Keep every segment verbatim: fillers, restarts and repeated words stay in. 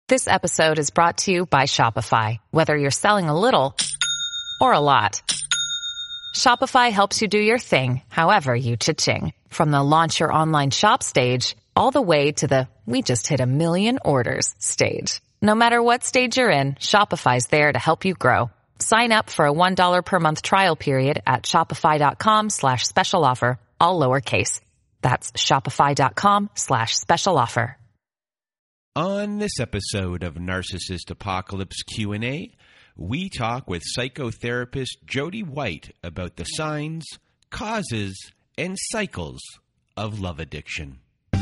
This episode is brought to you by Shopify. Whether you're selling a little or a lot, Shopify helps you do your thing, however you cha-ching. From the launch your online shop stage, all the way to the we just hit a million orders stage. No matter what stage you're in, Shopify's there to help you grow. Sign up for a one dollar per month trial period at shopify.com slash special offer, all lowercase. That's shopify.com slash special offer. On this episode of Narcissist Apocalypse Q and A, we talk with psychotherapist Jody White about the signs, causes, and cycles of love addiction.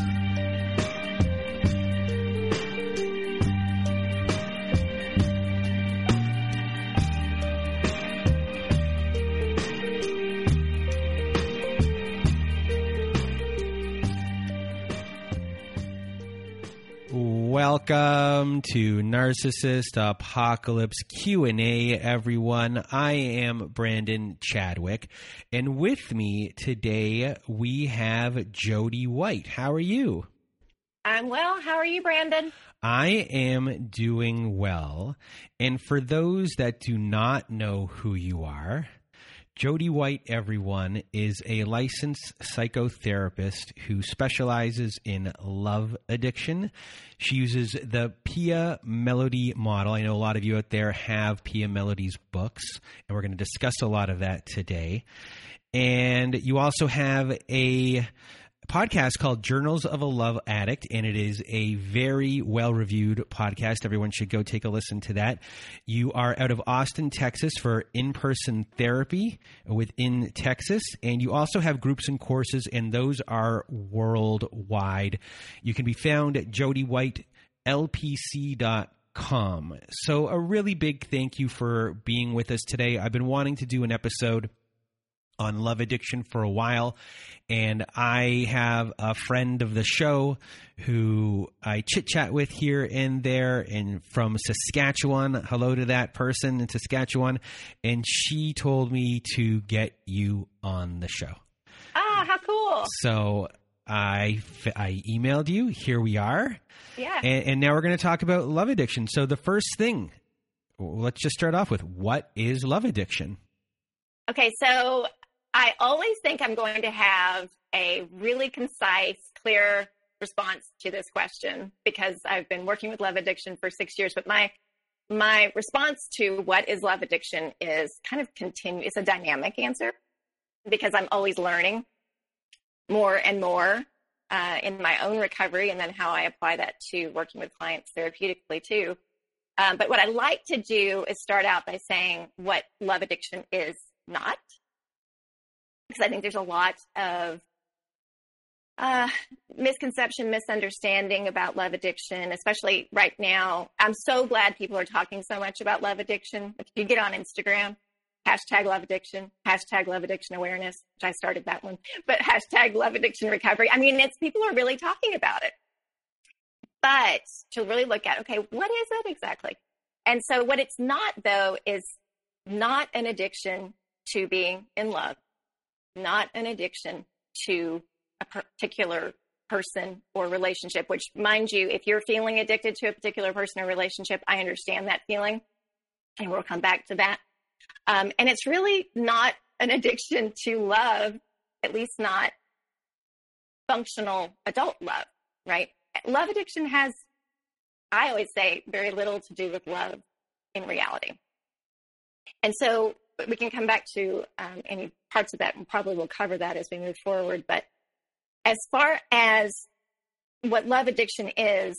Welcome to Narcissist Apocalypse Q and A, everyone. I am Brandon Chadwick, and with me today we have Jody White. How are you? I'm well. How are you, Brandon? I am doing well. And for those that do not know who you are, Jody White, everyone, is a licensed psychotherapist who specializes in love addiction. She uses the Pia Mellody model. I know a lot of you out there have Pia Mellody's books, and we're going to discuss a lot of that today. And you also have a podcast called Journals of a Love Addict, and it is a very well-reviewed podcast. Everyone should go take a listen to that. You are out of Austin, Texas for in-person therapy within Texas, and you also have groups and courses, and those are worldwide. You can be found at jody white l p c dot com. So a really big thank you for being with us today. I've been wanting to do an episode on love addiction for a while, and I have a friend of the show who I chit-chat with here and there, and from Saskatchewan. Hello to that person in Saskatchewan, and she told me to get you on the show. Ah, how cool. So I, I emailed you. Here we are. Yeah. And, and now we're going to talk about love addiction. So the first thing, let's just start off with, what is love addiction? Okay, so I always think I'm going to have a really concise, clear response to this question because I've been working with love addiction for six years. But my my response to what is love addiction is kind of continue. It's a dynamic answer because I'm always learning more and more uh, in my own recovery, and then how I apply that to working with clients therapeutically too. Um, but what I like to do is start out by saying what love addiction is not. Because I think there's a lot of uh, misconception, misunderstanding about love addiction, especially right now. I'm so glad people are talking so much about love addiction. If you get on Instagram, hashtag love addiction, hashtag love addiction awareness, which I started that one, but hashtag love addiction recovery. I mean, it's people are really talking about it. But to really look at, okay, what is it exactly? And so what it's not, though, is not an addiction to being in love. Not an addiction to a particular person or relationship, which, mind you, if you're feeling addicted to a particular person or relationship, I understand that feeling, and we'll come back to that. Um, and it's really not an addiction to love, at least not functional adult love, right? Love addiction has, I always say, very little to do with love in reality. And so we can come back to um, any parts of that, and probably we'll cover that as we move forward. But as far as what love addiction is,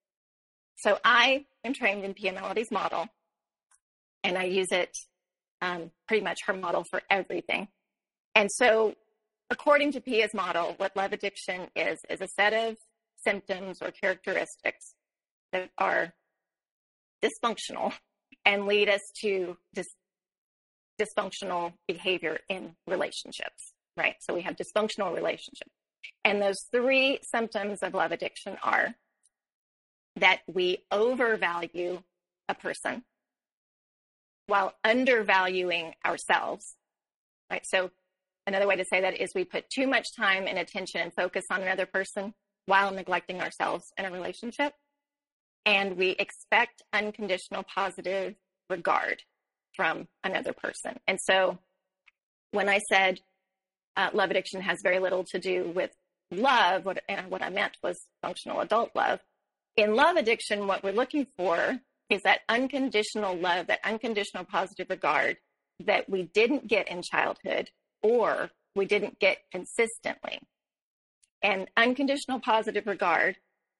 so I am trained in Pia Mellody's model, and I use it um, pretty much her model for everything. And so according to Pia's model, what love addiction is, is a set of symptoms or characteristics that are dysfunctional and lead us to dis- dysfunctional behavior in relationships, right? So we have dysfunctional relationships. And those three symptoms of love addiction are that we overvalue a person while undervaluing ourselves, right? So another way to say that is we put too much time and attention and focus on another person while neglecting ourselves in a relationship. and we expect unconditional positive regard from another person. And so when I said uh, love addiction has very little to do with love, what, and what I meant was functional adult love. In love addiction, what we're looking for is that unconditional love, that unconditional positive regard that we didn't get in childhood or we didn't get consistently. And unconditional positive regard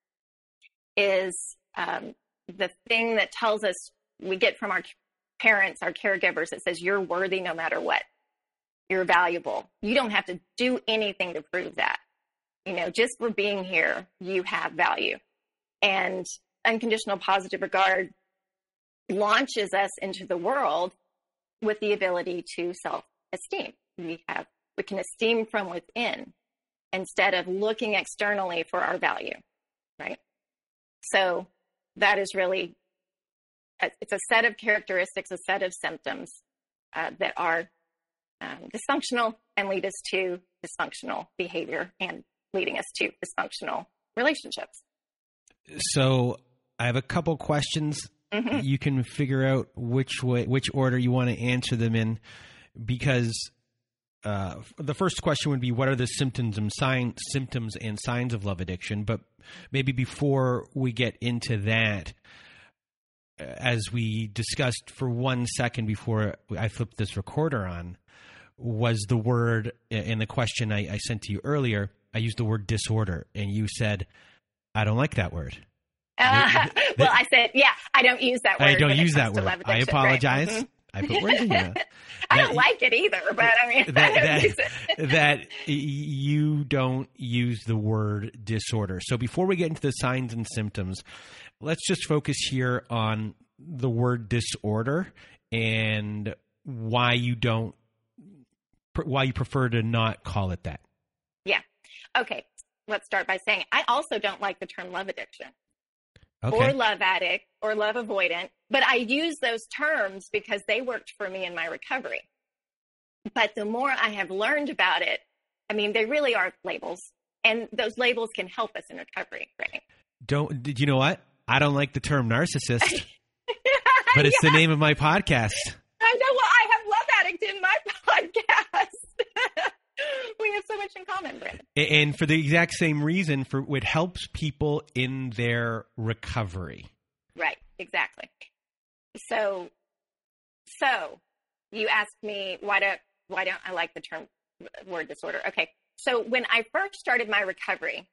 is um, the thing that tells us we get from our parents, our caregivers, that says you're worthy no matter what. You're valuable. You don't have to do anything to prove that. You know, just for being here, you have value. And unconditional positive regard launches us into the world with the ability to self-esteem. We have, we can esteem from within instead of looking externally for our value, right? So that is really, it's a set of characteristics, a set of symptoms uh, that are um, dysfunctional and lead us to dysfunctional behavior and leading us to dysfunctional relationships. So I have a couple questions. Mm-hmm. You can figure out which way, which order you want to answer them in, because uh, the first question would be, what are the symptoms and sign, symptoms and signs of love addiction? But maybe before we get into that, as we discussed for one second before I flipped this recorder on, was the word in the question I, I sent to you earlier. I used the word disorder, and you said, I don't like that word. Uh, well, I said, yeah, I don't use that word. I don't use that word. I apologize. Right? Mm-hmm. I put words in there. I don't like it either, but I mean, that, I that, use it. that you don't use the word disorder. So before we get into the signs and symptoms, let's just focus here on the word disorder and why you don't, why you prefer to not call it that. Yeah. Okay. Let's start by saying I also don't like the term love addiction. Okay. Or love addict, or love avoidant. But I use those terms because they worked for me in my recovery. But the more I have learned about it, I mean, they really are labels. And those labels can help us in recovery, right? Don't, did you know what? I don't like the term narcissist, but it's yeah. the name of my podcast. I know. Well, I have love addict in my podcast. We have so much in common, Brandon. And for the exact same reason, for it helps people in their recovery. Right, exactly. So, so you asked me why don't why don't I like the term word disorder? Okay, so when I first started my recovery,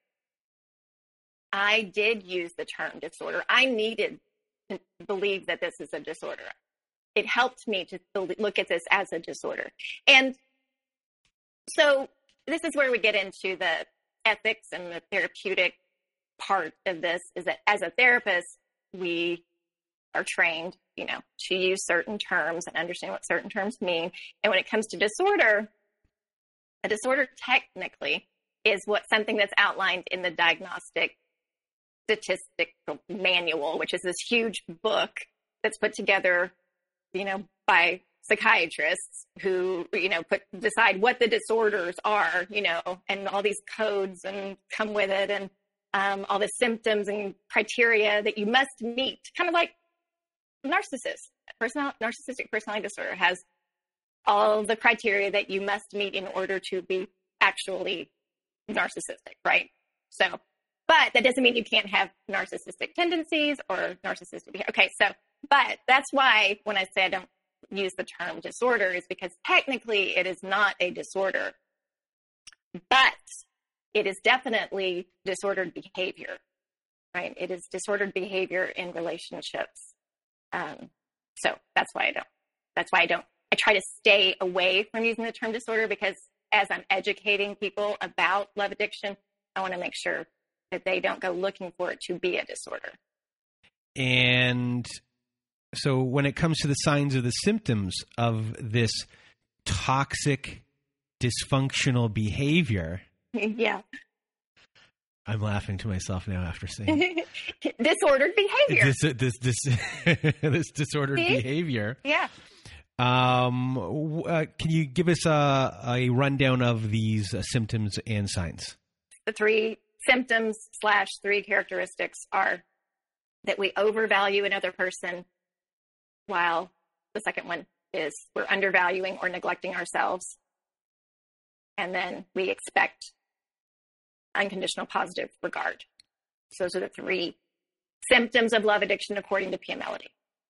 I did use the term disorder. I needed to believe that this is a disorder. It helped me to look at this as a disorder, and so this is where we get into the ethics and the therapeutic part of this, is that as a therapist, we are trained, you know, to use certain terms and understand what certain terms mean. And when it comes to disorder, a disorder technically is what something that's outlined in the Diagnostic Statistical Manual, which is this huge book that's put together, you know, by psychiatrists who, you know, put, decide what the disorders are, you know, and all these codes and come with it, and um, all the symptoms and criteria that you must meet, kind of like narcissist, personal, narcissistic personality disorder has all the criteria that you must meet in order to be actually narcissistic, right? So, but that doesn't mean you can't have narcissistic tendencies or narcissistic behavior. Okay, so, but that's why when I say I don't use the term disorder, is because technically it is not a disorder, but it is definitely disordered behavior, right? It is disordered behavior in relationships. Um, so that's why I don't, that's why I don't, I try to stay away from using the term disorder, because as I'm educating people about love addiction, I want to make sure that they don't go looking for it to be a disorder. And so when it comes to the signs or the symptoms of this toxic, dysfunctional behavior. Yeah. I'm laughing to myself now after saying disordered behavior. This this this, this disordered See? behavior. Yeah. Um, uh, can you give us a, a rundown of these uh, symptoms and signs? The three symptoms slash three characteristics are that we overvalue another person, while the second one is we're undervaluing or neglecting ourselves. And then we expect unconditional positive regard. So those are the three symptoms of love addiction according to P M L D.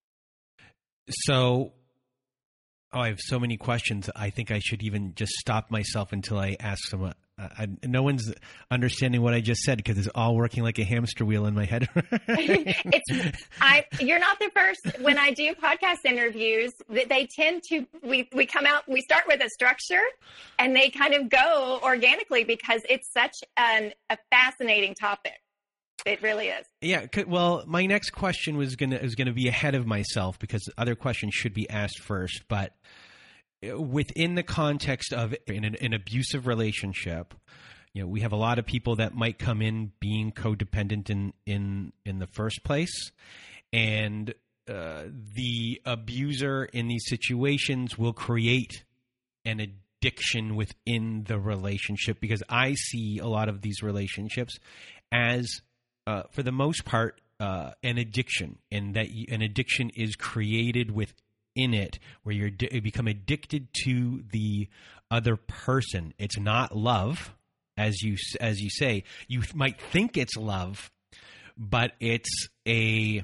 So, oh, I have so many questions. I think I should even just stop myself until I ask someone. Uh, I, no one's understanding what I just said because it's all working like a hamster wheel in my head. it's I. You're not the first. When I do podcast interviews, they tend to we we come out. We start with a structure, and they kind of go organically because it's such an a fascinating topic. It really is. Yeah. Well, my next question was gonna was gonna be ahead of myself because other questions should be asked first, but within the context of in an, an abusive relationship, you know, we have a lot of people that might come in being codependent in in in the first place, and uh, the abuser in these situations will create an addiction within the relationship, because I see a lot of these relationships as, uh, for the most part, uh, an addiction, and that you, an addiction is created with. In it, where you're you become addicted to the other person. It's not love, as you as you say. You might think it's love, but it's a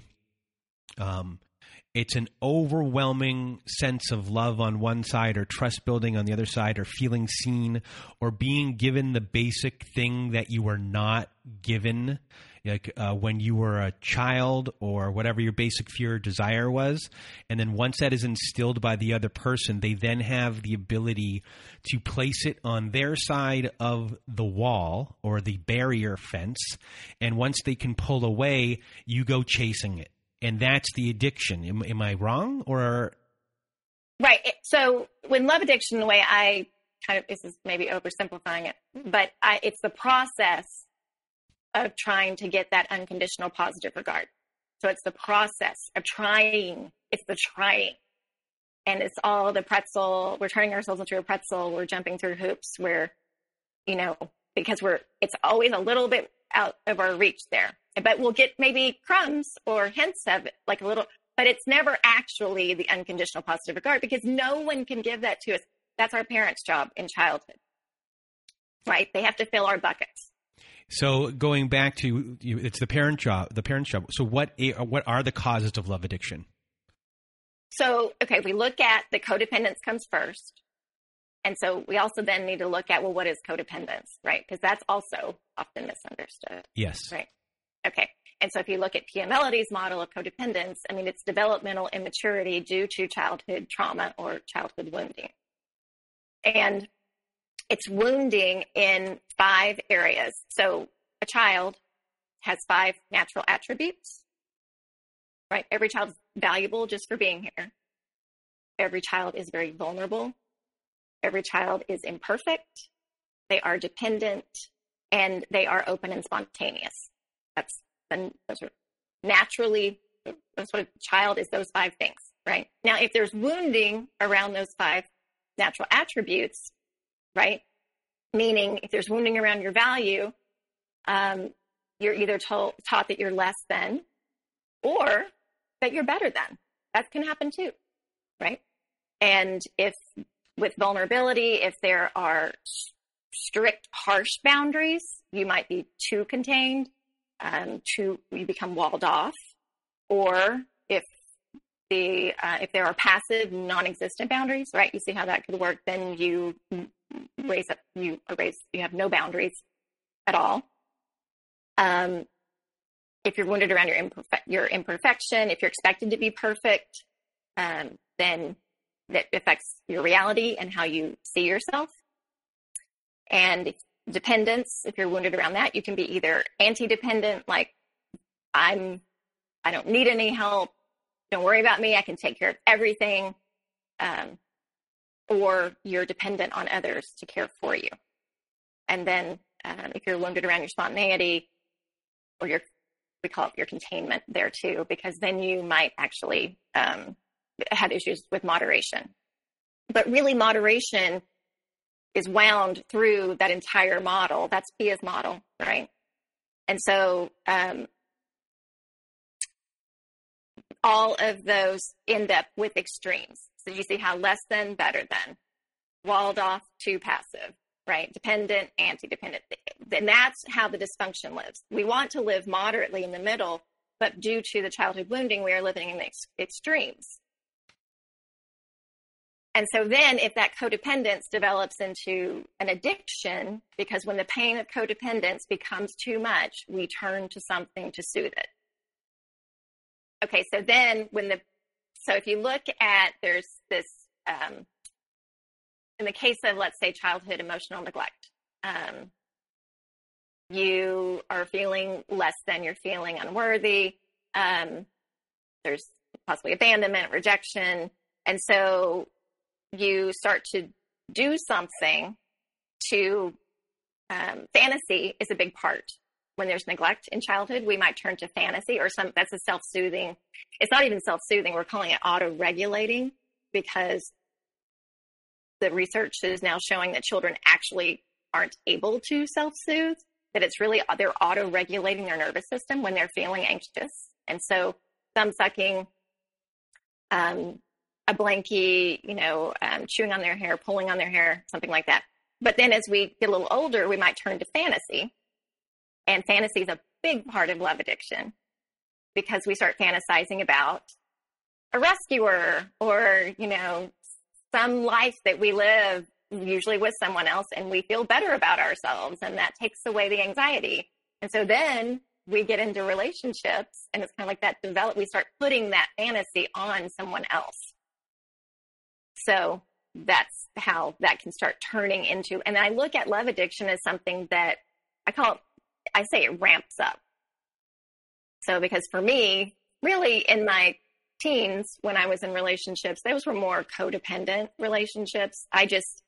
um, it's an overwhelming sense of love on one side, or trust building on the other side, or feeling seen, or being given the basic thing that you were not given. Like uh, when you were a child, or whatever your basic fear or desire was. And then once that is instilled by the other person, they then have the ability to place it on their side of the wall or the barrier fence. And once they can pull away, you go chasing it. And that's the addiction. Am, am I wrong? Or Right. So when love addiction, the way I kind of, this is maybe oversimplifying it, but I, it's the process of trying to get that unconditional positive regard. So it's the process of trying. It's the trying. And it's all the pretzel. We're turning ourselves into a pretzel. We're jumping through hoops. We're, you know, because we're, it's always a little bit out of our reach there. But we'll get maybe crumbs or hints of it, like a little, but it's never actually the unconditional positive regard, because no one can give that to us. That's our parents' job in childhood, right? They have to fill our buckets. So going back to, it's the parent job, the parent job. So what what are the causes of love addiction? So, okay, we look at the codependence comes first. And so we also then need to look at, well, what is codependence, right? Because that's also often misunderstood. Yes. Right. Okay. And so if you look at P M L D's model of codependence, I mean, it's developmental immaturity due to childhood trauma or childhood wounding. And it's wounding in five areas. So a child has five natural attributes, right? Every child is valuable just for being here. Every child is very vulnerable. Every child is imperfect. They are dependent, and they are open and spontaneous. That's the, those are naturally, that's what a child is, those five things, right? Now, if there's wounding around those five natural attributes, right? Meaning if there's wounding around your value, um, you're either told, taught that you're less than, or that you're better than. That can happen too, right? And if with vulnerability, if there are strict, harsh boundaries, you might be too contained, um, too, you become walled off. Or if the uh, if there are passive, non-existent boundaries, right? You see how that could work. Then you raise up, you erase, you have no boundaries at all. Um, if you're wounded around your imperfe- your imperfection, if you're expected to be perfect, um, then that affects your reality and how you see yourself. And if dependence, if you're wounded around that, you can be either anti-dependent, like I'm, I don't need any help. Don't worry about me. I can take care of everything. Um, or you're dependent on others to care for you. And then um, if you're wounded around your spontaneity, or your, we call it your containment there too, because then you might actually um, have issues with moderation. But really moderation is wound through that entire model. That's Pia's model, right? And so um, all of those end up with extremes. So you see how less than, better than, walled off to passive, right? Dependent, anti-dependent. And that's how the dysfunction lives. We want to live moderately in the middle, but due to the childhood wounding, we are living in the ex- extremes. And so then if that codependence develops into an addiction, because when the pain of codependence becomes too much, we turn to something to soothe it. Okay, so then when the, so if you look at, there's this, um, in the case of, let's say, childhood emotional neglect, um, you are feeling less than, you're feeling unworthy. Um, there's possibly abandonment, rejection. And so you start to do something to, um, fantasy is a big part. When there's neglect in childhood, we might turn to fantasy or some, that's a self-soothing. It's not even self-soothing. We're calling it auto-regulating because the research is now showing that children actually aren't able to self-soothe, that it's really, they're auto-regulating their nervous system when they're feeling anxious. And so thumb sucking, um, a blankie, you know, um, chewing on their hair, pulling on their hair, something like that. But then as we get a little older, we might turn to fantasy. And fantasy is a big part of love addiction because we start fantasizing about a rescuer or, you know, some life that we live usually with someone else and we feel better about ourselves and that takes away the anxiety. And so then we get into relationships and it's kind of like that develop, we start putting that fantasy on someone else. So that's how that can start turning into, and I look at love addiction as something that I call it, I say it ramps up. So because for me, really in my teens, when I was in relationships, those were more codependent relationships. I just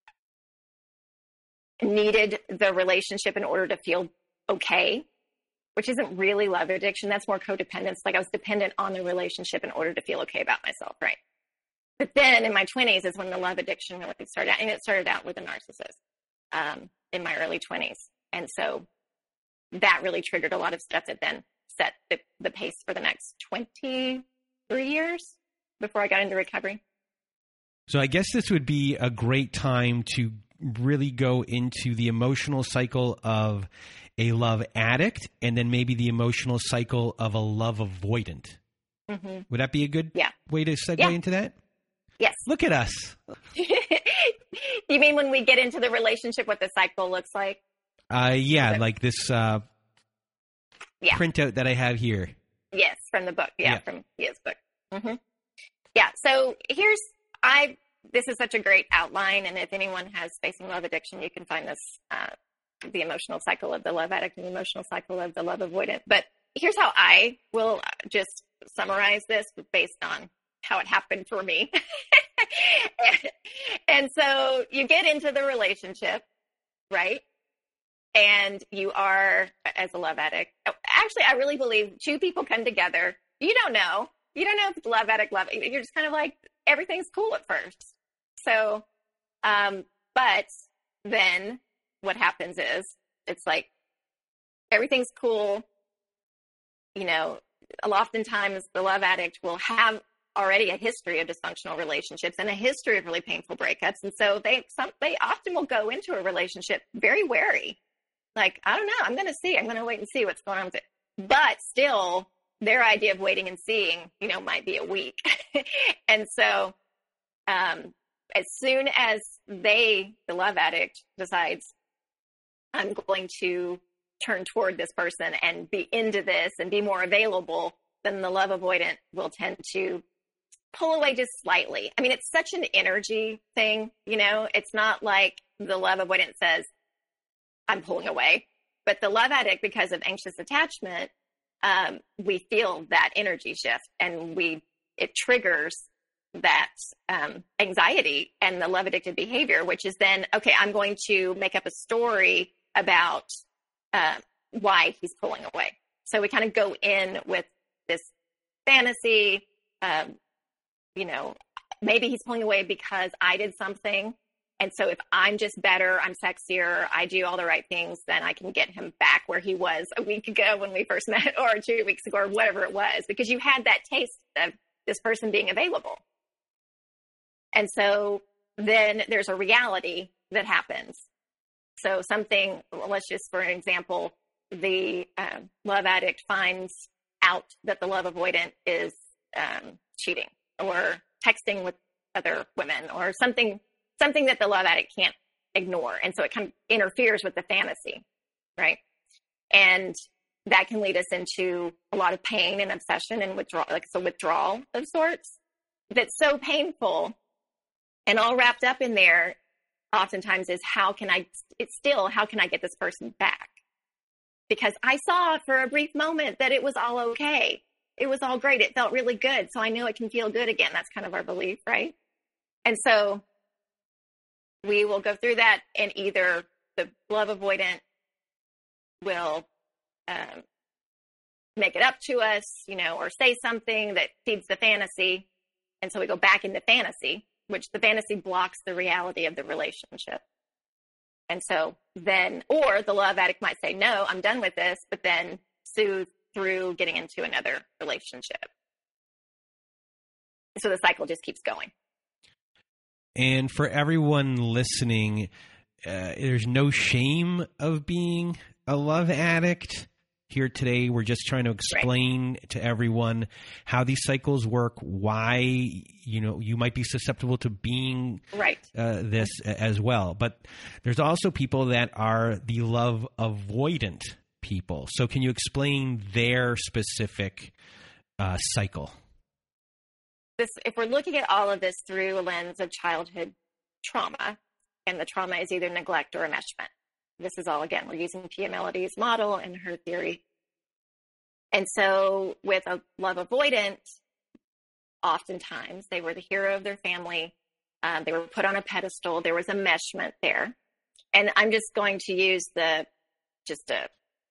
needed the relationship in order to feel okay, which isn't really love addiction. That's more codependence. Like I was dependent on the relationship in order to feel okay about myself, right? But then in my twenties is when the love addiction really started out. And it started out with a narcissist um, in my early twenties. And so that really triggered a lot of stuff that then set the, the pace for the next twenty-three years before I got into recovery. So I guess this would be a great time to really go into the emotional cycle of a love addict and then maybe the emotional cycle of a love avoidant. Mm-hmm. Would that be a good yeah. way to segue yeah. into that? Yes. Look at us. You mean when we get into the relationship, what the cycle looks like? Uh, yeah, like this uh, yeah. printout that I have here. Yes, from the book. Yeah, yeah. from his book. Mm-hmm. Yeah, so here's, I. this is such a great outline, and if anyone has facing love addiction, you can find this, uh, the emotional cycle of the love addict and the emotional cycle of the love avoidant. But here's how I will just summarize this based on how it happened for me. And so you get into the relationship, right? And you are, as a love addict, actually, I really believe two people come together. You don't know. You don't know if it's love addict, love. You're just kind of like, everything's cool at first. So, um, but then what happens is it's like, everything's cool. You know, oftentimes the love addict will have already a history of dysfunctional relationships and a history of really painful breakups. And so they, some, they often will go into a relationship very wary. Like, I don't know, I'm going to see, I'm going to wait and see what's going on with it. But still, their idea of waiting and seeing, you know, might be a week. And so, um, as soon as they, the love addict, decides, I'm going to turn toward this person and be into this and be more available, then the love avoidant will tend to pull away just slightly. I mean, it's such an energy thing, you know, it's not like the love avoidant says, I'm pulling away. But the love addict, because of anxious attachment, um, we feel that energy shift and we, it triggers that um, anxiety and the love addicted behavior, which is then, okay, I'm going to make up a story about uh, why he's pulling away. So we kind of go in with this fantasy, um, you know, maybe he's pulling away because I did something And so if I'm just better, I'm sexier, I do all the right things, then I can get him back where he was a week ago when we first met, or two weeks ago, or whatever it was, because you had that taste of this person being available. And so then there's a reality that happens. So something, let's just, for an example, the uh, love addict finds out that the love avoidant is um, cheating or texting with other women or something, something that the love addict can't ignore. And so it kind of interferes with the fantasy, right? And that can lead us into a lot of pain and obsession and withdrawal, like so withdrawal of sorts that's so painful. And all wrapped up in there oftentimes is how can I, it's still, how can I get this person back? Because I saw for a brief moment that it was all okay. It was all great. It felt really good. So I know it can feel good again. That's kind of our belief, right? And so we will go through that, and either the love avoidant will um, make it up to us, you know, or say something that feeds the fantasy. And so we go back into fantasy, which the fantasy blocks the reality of the relationship. And so then, or the love addict might say, no, I'm done with this, but then soothe through getting into another relationship. So the cycle just keeps going. And for everyone listening, uh, there's no shame of being a love addict. Here today, we're just trying to explain right. to everyone how these cycles work, why, you know, you might be susceptible to being right. uh, this as well. But there's also people that are the love avoidant people. So can you explain their specific uh, cycle? This, if we're looking at all of this through a lens of childhood trauma, and the trauma is either neglect or enmeshment. This is all, again, we're using Pia Melody's model and her theory. And so with a love avoidant, oftentimes they were the hero of their family. Um, they were put on a pedestal. There was enmeshment there. And I'm just going to use the, just a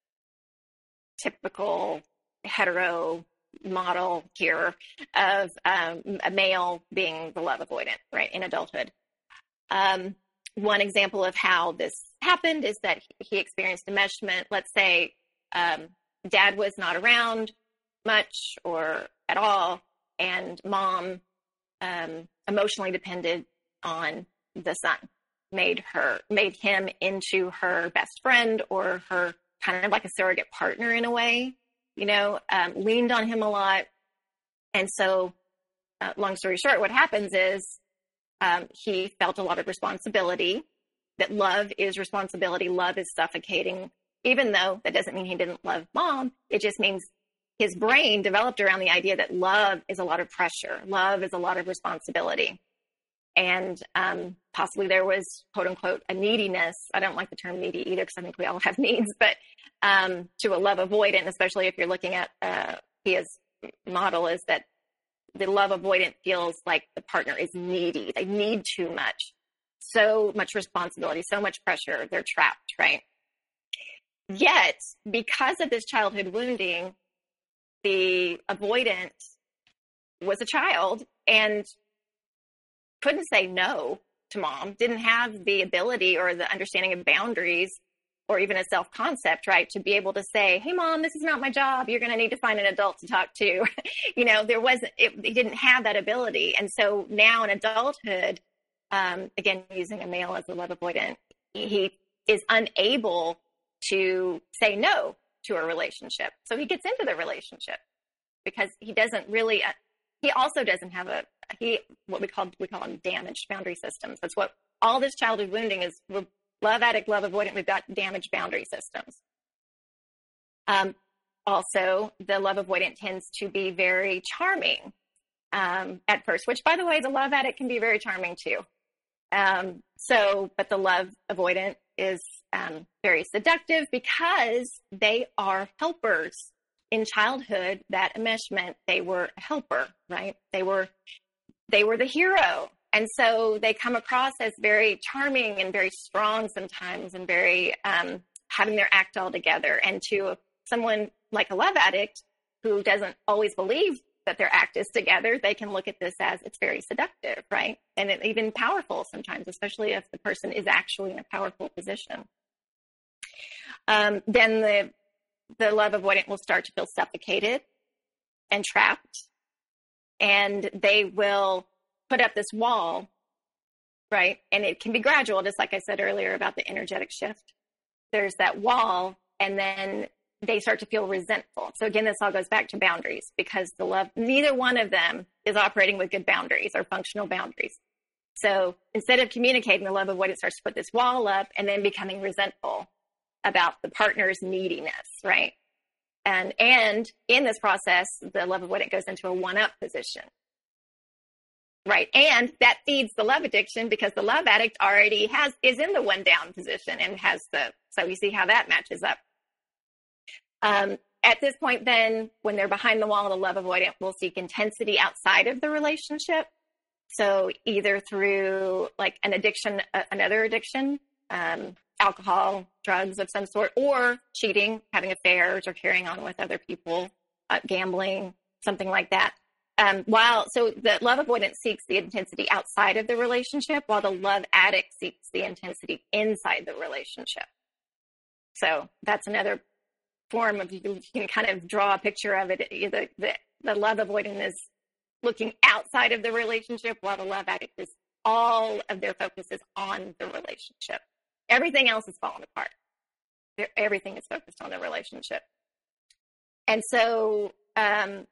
typical hetero model here of um, a male being the love avoidant, right, in adulthood. Um, One example of how this happened is that he experienced enmeshment. Let's say um, dad was not around much or at all, and mom um, emotionally depended on the son, made her, made him into her best friend or her kind of like a surrogate partner in a way, you know, um, leaned on him a lot. And so, uh, long story short, what happens is Um, he felt a lot of responsibility, that love is responsibility. Love is suffocating, even though that doesn't mean he didn't love mom. It just means his brain developed around the idea that love is a lot of pressure. Love is a lot of responsibility. And um, possibly there was, quote unquote, a neediness. I don't like the term needy either, because I think we all have needs, but um, to a love avoidant, especially if you're looking at uh, Pia's model, is that the love avoidant feels like the partner is needy. They need too much, so much responsibility, so much pressure. They're trapped, right? Yet, because of this childhood wounding, the avoidant was a child and couldn't say no to mom, didn't have the ability or the understanding of boundaries or even a self-concept, right, to be able to say, hey, mom, this is not my job. You're going to need to find an adult to talk to. you know, there wasn't, it, it didn't have that ability. And so now in adulthood, um, again, using a male as a love avoidant, he is unable to say no to a relationship. So he gets into the relationship because he doesn't really, uh, he also doesn't have a, he, what we call, we call them damaged boundary systems. That's what all this childhood wounding is. We're, love addict, love avoidant, we've got damaged boundary systems. Um, also, the love avoidant tends to be very charming um, at first, which, by the way, the love addict can be very charming too. Um, so, but the love avoidant is um, very seductive because they are helpers. In childhood, that enmeshment, they were a helper, right? They were, they were the hero. And so they come across as very charming and very strong sometimes and very um, having their act all together. And to someone like a love addict who doesn't always believe that their act is together, they can look at this as it's very seductive, right? And it, even powerful sometimes, especially if the person is actually in a powerful position. Um, then the the love avoidant will start to feel suffocated and trapped, and they will put up this wall, right? And it can be gradual, just like I said earlier about the energetic shift. There's that wall, and then they start to feel resentful. So again, this all goes back to boundaries, because the love, neither one of them is operating with good boundaries or functional boundaries. So instead of communicating, the love avoidant starts to put this wall up and then becoming resentful about the partner's neediness, right? And and in this process, the love avoidant goes into a one-up position, right? And that feeds the love addiction, because the love addict already has is in the one-down position and has the, so you see how that matches up. Um, at this point, then, when they're behind the wall, the love avoidant will seek intensity outside of the relationship. So either through like an addiction, uh, another addiction, um, alcohol, drugs of some sort, or cheating, having affairs, or carrying on with other people, uh, gambling, something like that. Um, while so the love avoidant seeks the intensity outside of the relationship, while the love addict seeks the intensity inside the relationship. So that's another form of, you can kind of draw a picture of it. The, the, the love avoidant is looking outside of the relationship, while the love addict is, all of their focus is on the relationship. Everything else is falling apart. Everything is focused on the relationship. And so um,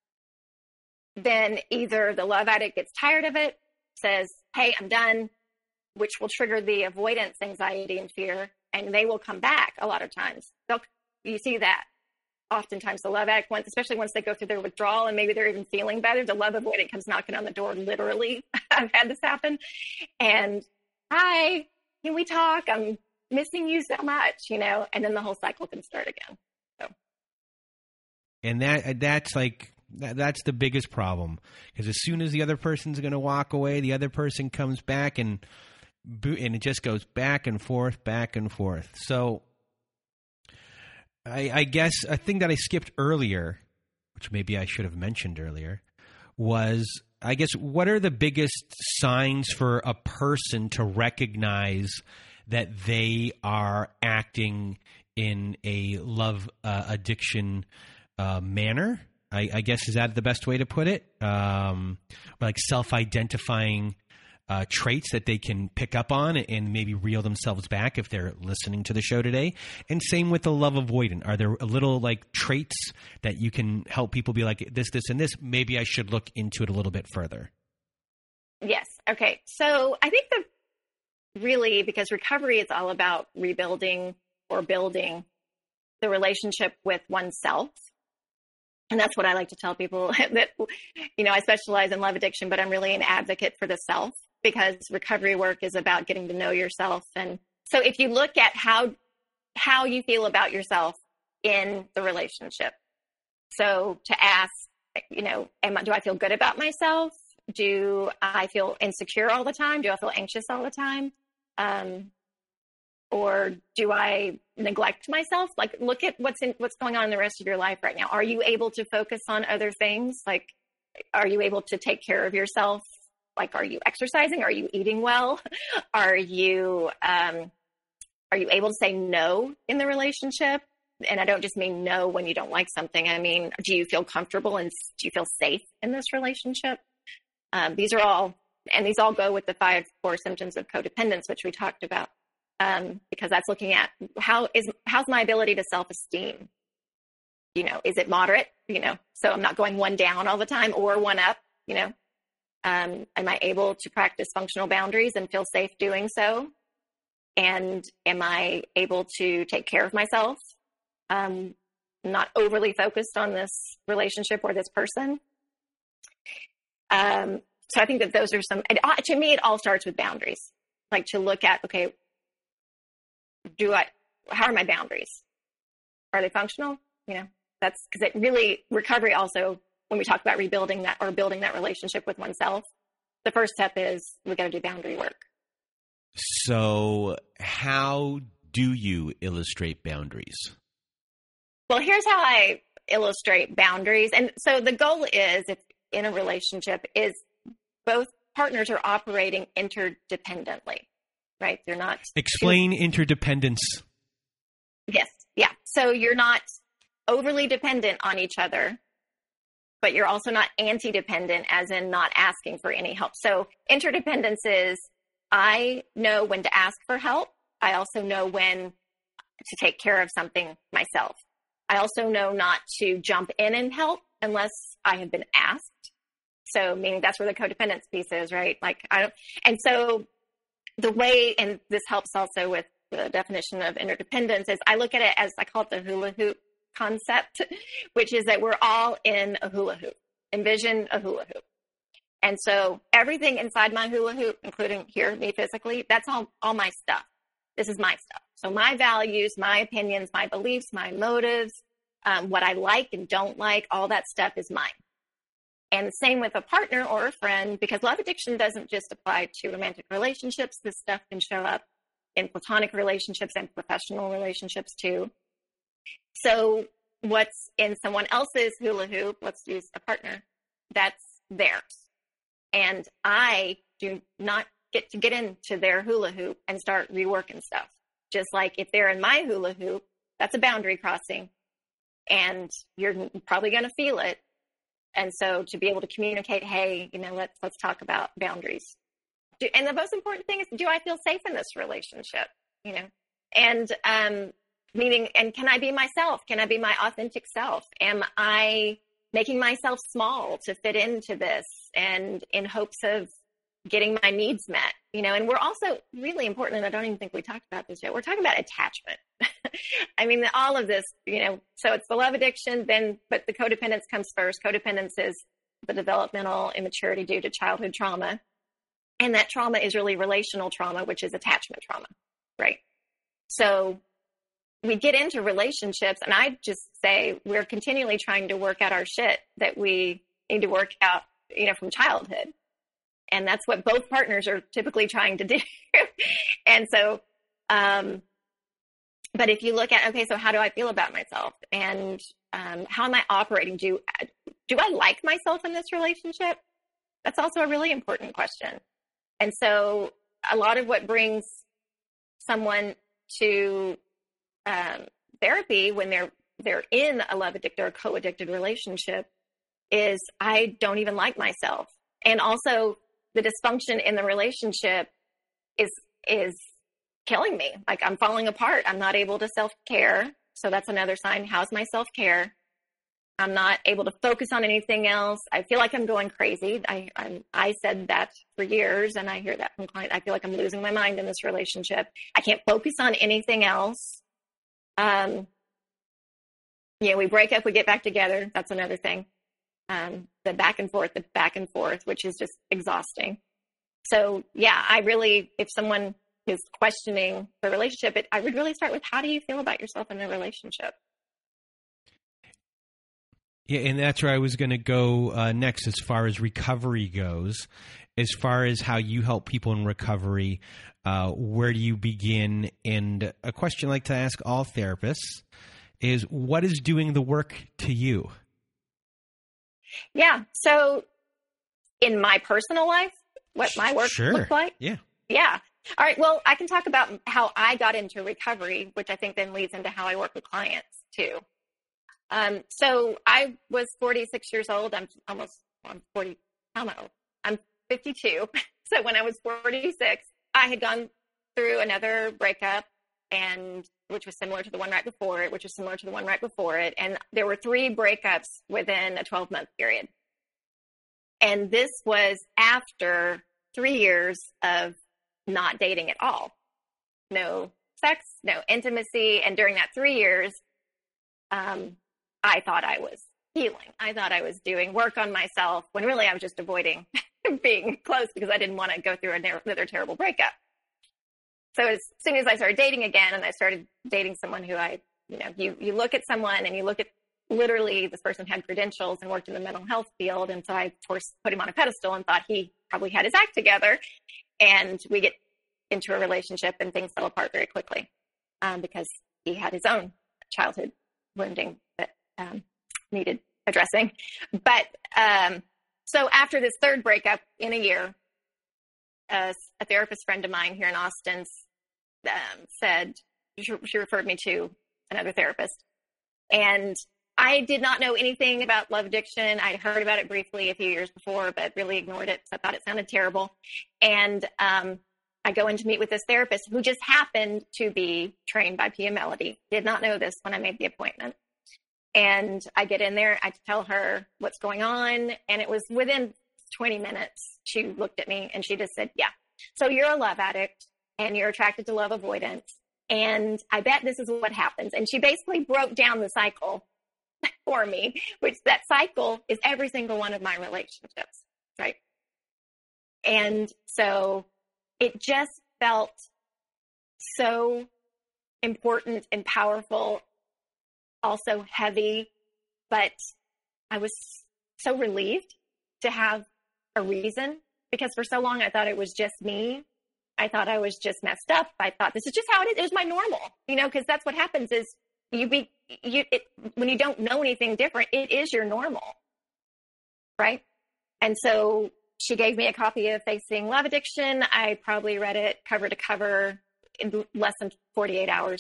then either the love addict gets tired of it, says, hey, I'm done, which will trigger the avoidance anxiety and fear, and they will come back a lot of times. They'll, you see that oftentimes the love addict, once, especially once they go through their withdrawal and maybe they're even feeling better, the love avoidant comes knocking on the door, literally. I've had this happen. And, hi, can we talk? I'm missing you so much, you know, and then the whole cycle can start again. So. And that that's like, that, that's the biggest problem, because as soon as the other person's going to walk away, the other person comes back, and and it just goes back and forth, back and forth. So I, I guess a thing that I skipped earlier, which maybe I should have mentioned earlier, was, I guess, what are the biggest signs for a person to recognize that they are acting in a love uh, addiction uh, manner? I, I guess, is that the best way to put it? Um, like self-identifying uh, traits that they can pick up on and maybe reel themselves back if they're listening to the show today. And same with the love avoidant. Are there little like traits that you can help people be like, this, this, and this? Maybe I should look into it a little bit further. Yes. Okay. So I think the really, because recovery is all about rebuilding or building the relationship with oneself. And that's what I like to tell people, that, you know, I specialize in love addiction, but I'm really an advocate for the self, because recovery work is about getting to know yourself. And so if you look at how, how you feel about yourself in the relationship, so to ask, you know, am I, do I feel good about myself? Do I feel insecure all the time? Do I feel anxious all the time? Um, or do I neglect myself? Like, look at what's in, what's going on in the rest of your life right now. Are you able to focus on other things? Like, are you able to take care of yourself? Like, are you exercising? Are you eating well? Are you, um, are you able to say no in the relationship? And I don't just mean no when you don't like something. I mean, do you feel comfortable and do you feel safe in this relationship? Um, these are all, and these all go with the five core symptoms of codependence, which we talked about. Um, because that's looking at how is, how's my ability to self-esteem? You know, is it moderate? You know, so I'm not going one down all the time or one up, you know, um, am I able to practice functional boundaries and feel safe doing so? And am I able to take care of myself? Um, not overly focused on this relationship or this person. Um, so I think that those are some, and to me, it all starts with boundaries, like to look at, okay, do I, how are my boundaries? Are they functional? You know, that's because it really, recovery also, when we talk about rebuilding that or building that relationship with oneself, the first step is we got to do boundary work. So how do you illustrate boundaries? Well, here's how I, illustrate boundaries. And so the goal is, if in a relationship, is both partners are operating interdependently, right? They're not. Explain too- interdependence. Yes. Yeah. So you're not overly dependent on each other, but you're also not anti-dependent, as in not asking for any help. So interdependence is, I know when to ask for help. I also know when to take care of something myself. I also know not to jump in and help unless I have been asked. So meaning that's where the codependence piece is, right? Like I don't, and so the way, and this helps also with the definition of interdependence, is I look at it as, I call it the hula hoop concept, which is that we're all in a hula hoop. Envision a hula hoop. And so everything inside my hula hoop, including here, me physically, that's all, all my stuff. This is my stuff. So my values, my opinions, my beliefs, my motives, um, what I like and don't like, all that stuff is mine. And the same with a partner or a friend, because love addiction doesn't just apply to romantic relationships. This stuff can show up in platonic relationships and professional relationships too. So what's in someone else's hula hoop, let's use a partner, that's theirs. And I do not get to get into their hula hoop and start reworking stuff. Just like if they're in my hula hoop, that's a boundary crossing, and you're probably going to feel it. And so to be able to communicate, hey, you know, let's, let's talk about boundaries. Do, and the most important thing is, do I feel safe in this relationship? You know, and, um, meaning, and can I be myself? Can I be my authentic self? Am I making myself small to fit into this, and in hopes of getting my needs met? You know, and we're also really important, and I don't even think we talked about this yet. We're talking about attachment. I mean, all of this, you know, so it's the love addiction, then, but the codependence comes first. Codependence is the developmental immaturity due to childhood trauma. And that trauma is really relational trauma, which is attachment trauma, right? So we get into relationships, and I just say we're continually trying to work out our shit that we need to work out, you know, from childhood. And that's what both partners are typically trying to do. And so, um, but if you look at, okay, so how do I feel about myself? And um, how am I operating? Do, do I like myself in this relationship? That's also a really important question. And so a lot of what brings someone to um, therapy when they're they're in a love addicted or co-addicted relationship is, I don't even like myself. And also the dysfunction in the relationship is is killing me. Like, I'm falling apart. I'm not able to self-care. So that's another sign. How's my self-care? I'm not able to focus on anything else. I feel like I'm going crazy. I I'm, I said that for years, and I hear that from clients. I feel like I'm losing my mind in this relationship. I can't focus on anything else. Um, yeah, we break up, we get back together. That's another thing. Um, the back and forth, the back and forth, which is just exhausting. So yeah, I really, if someone is questioning the relationship, it, I would really start with, how do you feel about yourself in a relationship? Yeah, and that's where I was going to go uh, next as far as recovery goes. As far as how you help people in recovery, uh, where do you begin? And a question I like to ask all therapists is, what is doing the work to you? Yeah, so in my personal life, what my work sure. looks like? Yeah. Yeah. All right, well, I can talk about how I got into recovery, which I think then leads into how I work with clients too. Um, so I was forty-six years old. I'm almost, I'm forty, I'm old. I'm fifty-two. So when I was forty-six, I had gone through another breakup, and which was similar to the one right before it, which was similar to the one right before it. And there were three breakups within a twelve month period. And this was after three years of not dating at all. No sex, no intimacy. And during that three years, um, I thought I was healing. I thought I was doing work on myself, when really I was just avoiding being close because I didn't want to go through another terrible breakup. So as soon as I started dating again, and I started dating someone who I, you know, you, you look at someone and you look at, literally this person had credentials and worked in the mental health field. And so I, of course, put him on a pedestal and thought he probably had his act together. And we get into a relationship and things fell apart very quickly um, because he had his own childhood wounding that um, needed addressing. But um, so after this third breakup in a year, uh, a therapist friend of mine here in Austin um, said, she, she referred me to another therapist. And I did not know anything about love addiction. I'd heard about it briefly a few years before, but really ignored it because I thought it sounded terrible. And um, I go in to meet with this therapist who just happened to be trained by Pia Mellody. Did not know this when I made the appointment. And I get in there, I tell her what's going on. And it was within twenty minutes, she looked at me and she just said, yeah, so you're a love addict and you're attracted to love avoidance. And I bet this is what happens. And she basically broke down the cycle for me, which that cycle is every single one of my relationships, right? And so it just felt so important and powerful, also heavy, but I was so relieved to have a reason, because for so long I thought it was just me. I thought I was just messed up. I thought this is just how it is. It was my normal, you know, because that's what happens is you be, you, it, when you don't know anything different, it is your normal. Right. And so she gave me a copy of Facing Love Addiction. I probably read it cover to cover in less than forty-eight hours.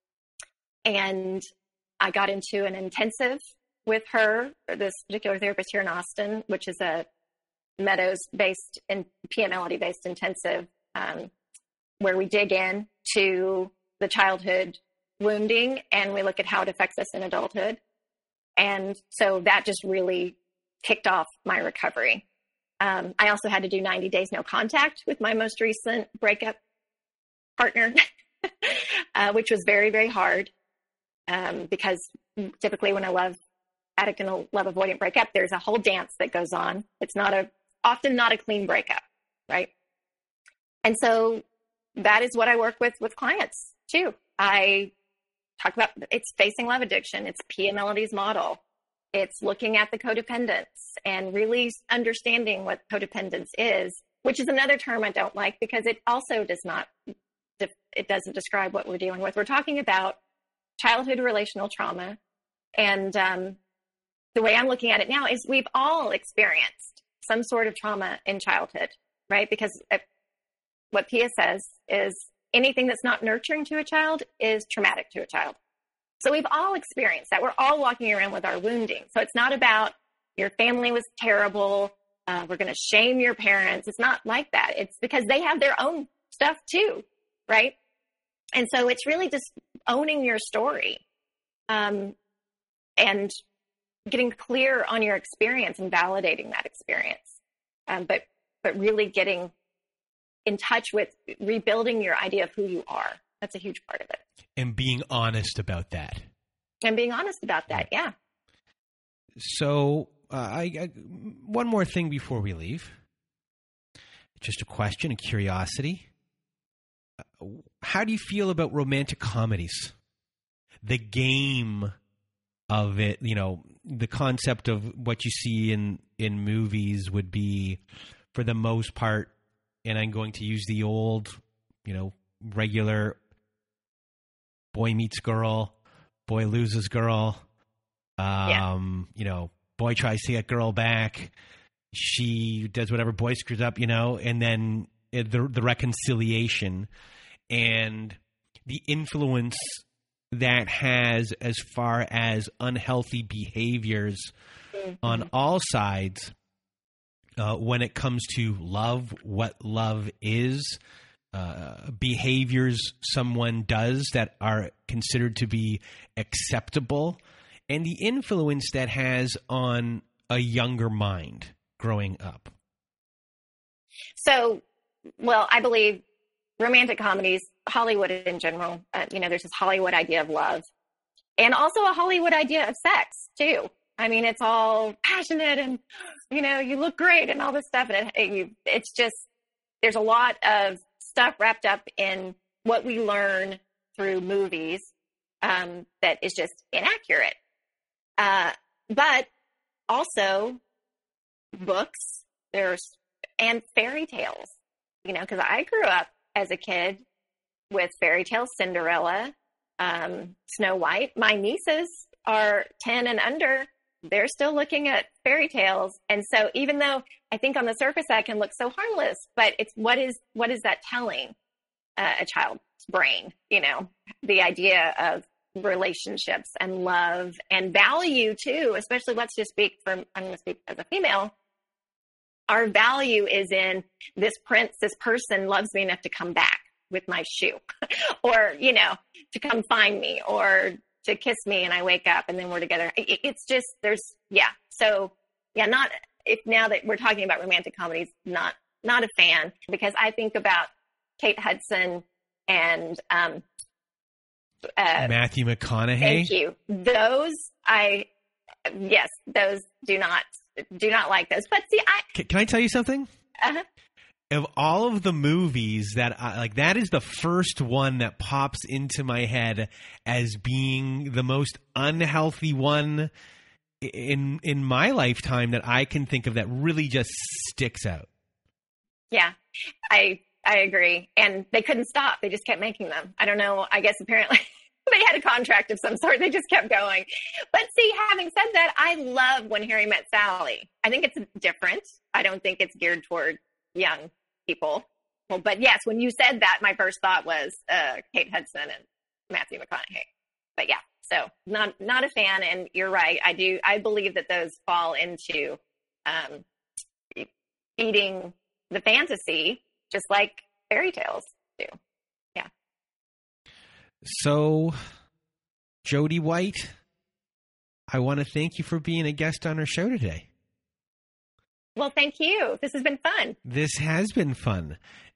And I got into an intensive with her, this particular therapist here in Austin, which is a Meadows-based and P M Mellody-based intensive, um, where we dig in to the childhood wounding and we look at how it affects us in adulthood. And so that just really kicked off my recovery. Um, I also had to do ninety days no contact with my most recent breakup partner, uh, which was very, very hard. Um, because typically when a love addict and a love avoidant breakup, there's a whole dance that goes on. It's not a, often not a clean breakup, right? And so that is what I work with with clients too. I talk about, it's facing love addiction. It's Pia Mellody's model. It's looking at the codependence and really understanding what codependence is, which is another term I don't like because it also does not, it doesn't describe what we're dealing with. We're talking about childhood relational trauma. And um, the way I'm looking at it now is we've all experienced some sort of trauma in childhood, right? Because what Pia says is anything that's not nurturing to a child is traumatic to a child. So we've all experienced that. We're all walking around with our wounding. So it's not about your family was terrible. Uh, we're going to shame your parents. It's not like that. It's because they have their own stuff too, right? And so it's really just owning your story um, and getting clear on your experience and validating that experience. Um, but but really getting in touch with rebuilding your idea of who you are. That's a huge part of it. And being honest about that. And being honest about that, yeah. So uh, I, I one more thing before we leave. Just a question, a curiosity. How do you feel about romantic comedies? The game of it, you know, the concept of what you see in, in movies would be, for the most part, and I'm going to use the old, you know, regular boy meets girl, boy loses girl, um, yeah. you know, boy tries to get girl back, she does whatever, boy screws up, you know, and then the the reconciliation and the influence that has as far as unhealthy behaviors mm-hmm. on all sides uh, when it comes to love, what love is, uh, behaviors someone does that are considered to be acceptable, and the influence that has on a younger mind growing up. So, well, I believe romantic comedies, Hollywood in general, uh, you know, there's this Hollywood idea of love and also a Hollywood idea of sex too. I mean, it's all passionate and, you know, you look great and all this stuff. And it, it, it's just, there's a lot of stuff wrapped up in what we learn through movies um, that is just inaccurate. Uh, but also books, there's, and fairy tales, you know, because I grew up as a kid with fairy tales, Cinderella, um, Snow White. My nieces are ten and under, they're still looking at fairy tales. And so even though I think on the surface that can look so harmless, but it's what is what is that telling uh, a child's brain? You know, the idea of relationships and love and value too, especially let's just speak from, I'm going to speak as a female. Our value is in this prince, this person loves me enough to come back with my shoe or, you know, to come find me or to kiss me and I wake up and then we're together. It, it's just, there's, yeah. So yeah, not, if now that we're talking about romantic comedies, not, not a fan, because I think about Kate Hudson and, um, uh, Matthew McConaughey. Thank you. Those, I, yes, those do not, do not like those, but see, I, can, can I tell you something? Uh-huh. Of all of the movies that I, like, that is the first one that pops into my head as being the most unhealthy one in in my lifetime that I can think of that really just sticks out. Yeah, I I agree. And they couldn't stop. They just kept making them. I don't know. I guess apparently they had a contract of some sort. They just kept going. But see, having said that, I love When Harry Met Sally. I think it's different. I don't think it's geared toward young people. Well, but yes, when you said that, my first thought was uh, Kate Hudson and Matthew McConaughey. But yeah, so not not a fan. And you're right. I do. I believe that those fall into um, feeding the fantasy, just like fairy tales do. Yeah. So, Jody White, I want to thank you for being a guest on our show today. Well, thank you. This has been fun. This has been fun.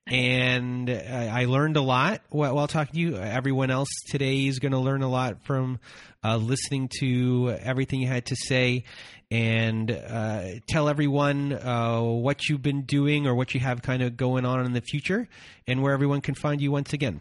And uh, I learned a lot while, while talking to you. Everyone else today is going to learn a lot from uh, listening to everything you had to say. And uh, tell everyone uh, what you've been doing or what you have kind of going on in the future and where everyone can find you once again.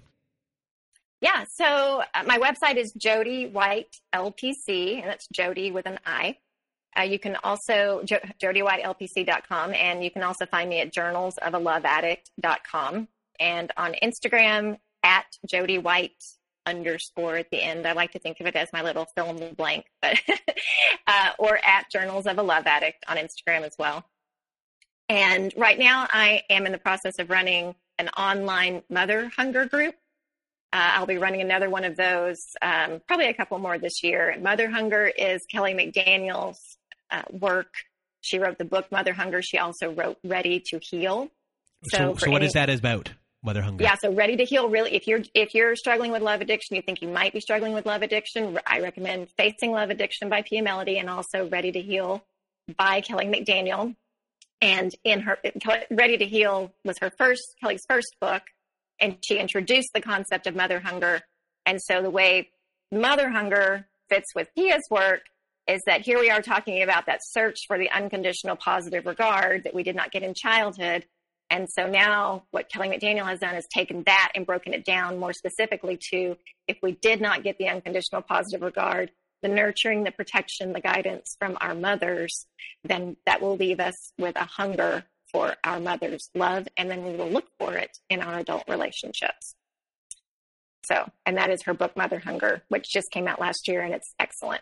Yeah, so uh, my website is Jody White L P C, and that's Jody with an I. Uh, you can also, jo- jody white L P C dot com, and you can also find me at journals of a love addict dot com, and on Instagram at Jody White underscore at the end. I like to think of it as my little fill in the blank, but uh, or at Journals of a Love Addict on Instagram as well. And right now I am in the process of running an online mother hunger group. Uh, I'll be running another one of those, um, probably a couple more this year. Mother Hunger is Kelly McDaniel's uh, work. She wrote the book Mother Hunger. She also wrote Ready to Heal. So, so, so what any, is that about, Mother Hunger? Yeah, so Ready to Heal, really, if you're if you're struggling with love addiction, you think you might be struggling with love addiction, I recommend Facing Love Addiction by Pia Mellody and also Ready to Heal by Kelly McDaniel. And in her, Ready to Heal was her first, Kelly's first book. And she introduced the concept of mother hunger. And so the way mother hunger fits with Pia's work is that here we are talking about that search for the unconditional positive regard that we did not get in childhood. And so now what Kelly McDaniel has done is taken that and broken it down more specifically to, if we did not get the unconditional positive regard, the nurturing, the protection, the guidance from our mothers, then that will leave us with a hunger for our mother's love, and then we will look for it in our adult relationships. So, and that is her book, Mother Hunger, which just came out last year, and it's excellent.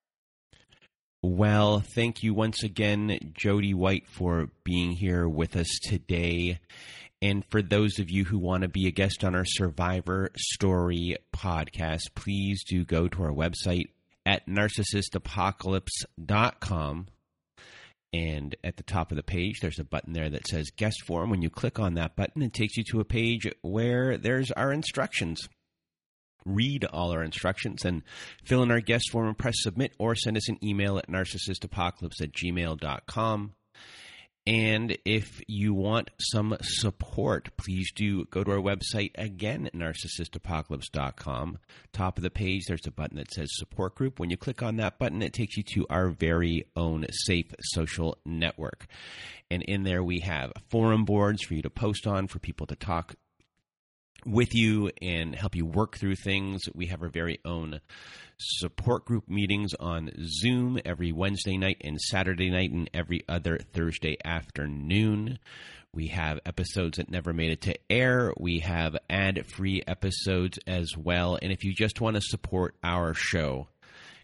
Well, thank you once again, Jody White, for being here with us today. And for those of you who want to be a guest on our Survivor Story podcast, please do go to our website at narcissist apocalypse dot com. And at the top of the page, there's a button there that says Guest Form. When you click on that button, it takes you to a page where there's our instructions. Read all our instructions and fill in our guest form and press submit, or send us an email at narcissist apocalypse at gmail dot com. And if you want some support, please do go to our website again at narcissist apocalypse dot com. Top of the page, there's a button that says Support Group. When you click on that button, it takes you to our very own safe social network. And in there we have forum boards for you to post on, for people to talk with you and help you work through things. We have our very own support group meetings on Zoom every Wednesday night and Saturday night and every other Thursday afternoon. We have episodes that never made it to air. We have ad-free episodes as well. And if you just want to support our show,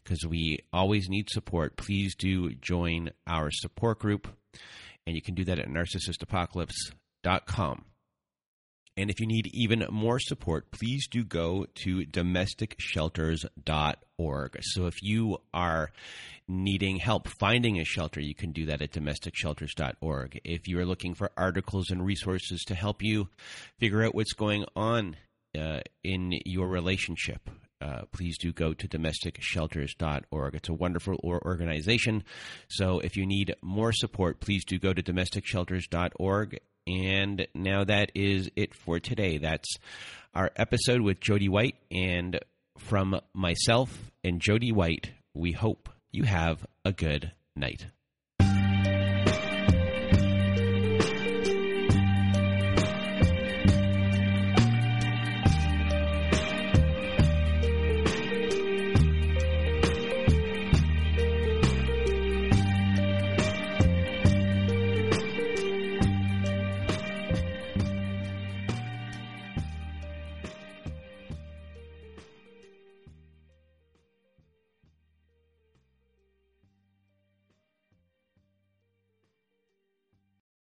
because we always need support. Please do join our support group, and you can do that at narcissist apocalypse dot com. And if you need even more support, please do go to domestic shelters dot org. So if you are needing help finding a shelter, you can do that at domestic shelters dot org. If you are looking for articles and resources to help you figure out what's going on uh, in your relationship, uh, please do go to domestic shelters dot org. It's a wonderful organization. So if you need more support, please do go to domestic shelters dot org. And now that is it for today. That's our episode with Jody White. And from myself and Jody White, we hope you have a good night.